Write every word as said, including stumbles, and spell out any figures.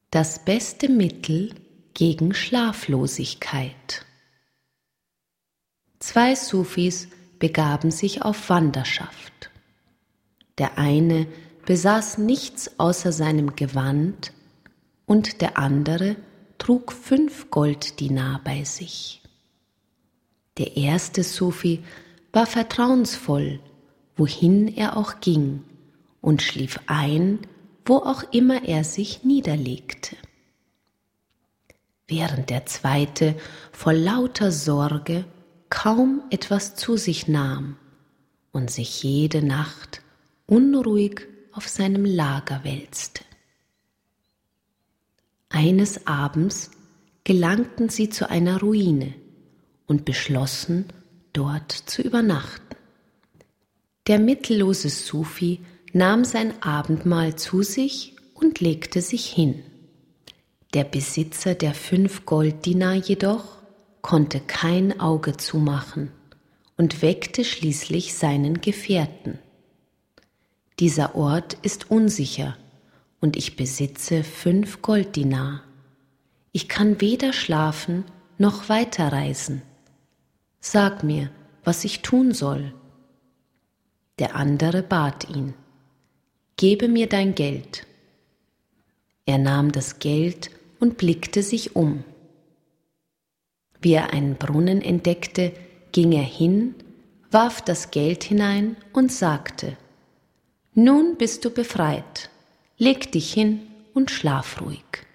Das beste Mittel gegen Schlaflosigkeit. Zwei Sufis begaben sich auf Wanderschaft. Der eine besaß nichts außer seinem Gewand und der andere trug fünf Golddinar bei sich. Der erste Sufi war vertrauensvoll, wohin er auch ging, und schlief ein, wo auch immer er sich niederlegte. Während der zweite vor lauter Sorge kaum etwas zu sich nahm und sich jede Nacht unruhig auf seinem Lager wälzte. Eines Abends gelangten sie zu einer Ruine und beschlossen, dort zu übernachten. Der mittellose Sufi nahm sein Abendmahl zu sich und legte sich hin. Der Besitzer der fünf Golddinar jedoch konnte kein Auge zumachen und weckte schließlich seinen Gefährten. Dieser Ort ist unsicher und ich besitze fünf Golddinar. Ich kann weder schlafen noch weiterreisen. Sag mir, was ich tun soll. Der andere bat ihn: Gebe mir dein Geld. Er nahm das Geld und blickte sich um. Wie er einen Brunnen entdeckte, ging er hin, warf das Geld hinein und sagte: Nun bist du befreit, leg dich hin und schlaf ruhig.